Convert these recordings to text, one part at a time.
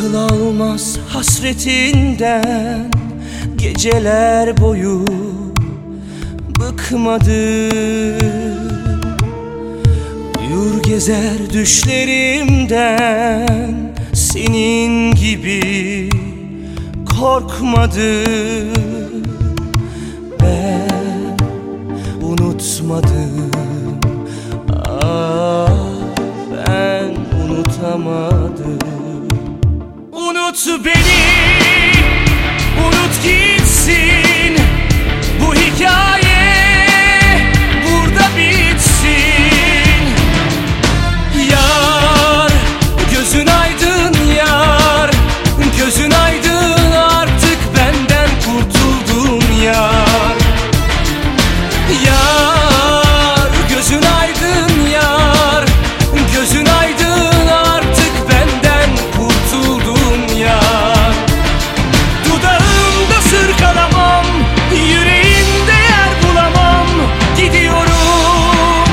Akıl almaz hasretinden geceler boyu bıkmadı. Uyur gezer düşlerimden senin gibi korkmadı. Ben unutmadım, ben unutamadım. Unut beni, unut gitsin, bu hikaye burada bitsin. Yar, gözün aydın yar, gözün aydın, artık benden kurtuldun yar. Yar, gözün aydın yar, gözün aydın, artık benden kurtuldun yar. Dudağımda sırkalamam, yüreğimde yer bulamam, gidiyorum,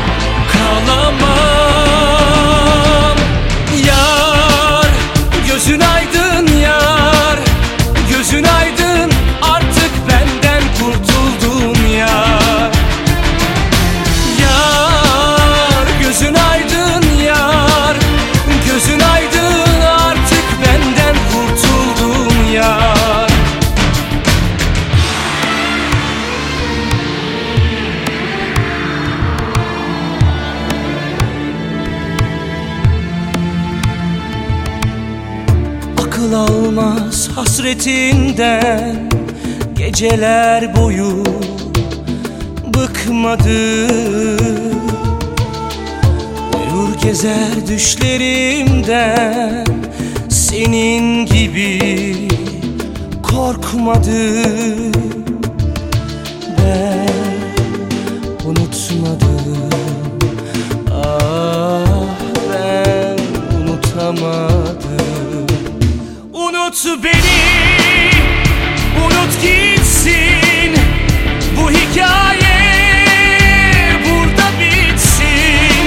kalamam. Yar, gözün aydın yar, gözün aydın, artık benden kurtuldun yar. Yar, gözün aydın yar, gözün aydın, artık benden kurtuldun yar. Akıl almaz hasretinden geceler boyu bıkmadı. Uyur gezer düşlerimden senin gibi korkmadı. Ben unutmadım, ben unutamadım. Unut beni, unut gitsin, bu hikaye burada bitsin.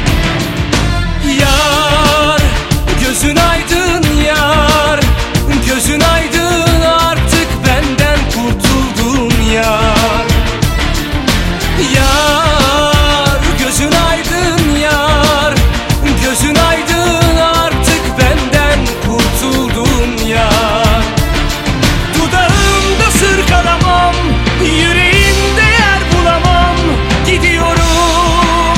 Yar, gözün aydın yar, gözün aydın, artık benden kurtuldun yar. Yar, gözün aydın yar, gözün aydın, artık benden kurtuldun yar. Dudağımda sırkalamam, yüreğimde yer bulamam, gidiyorum,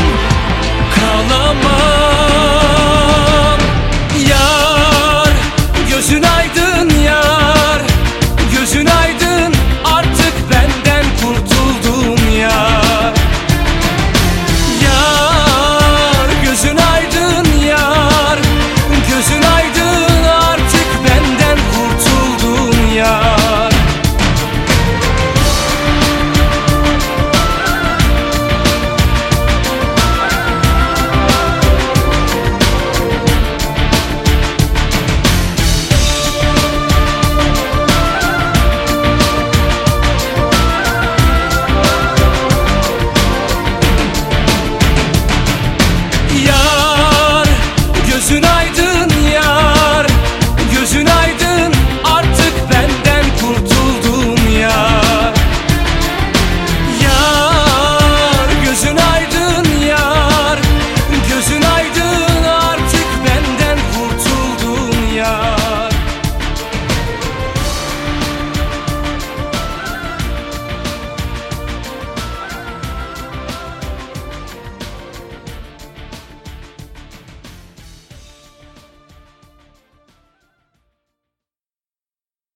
kalamam. Yar, gözün aydın yar, gözün aydın, artık benden kurtuldun yar. Yar, gözün aydın yar, gözün aydın, artık benden kurtuldun yar. Yar, gözün aydın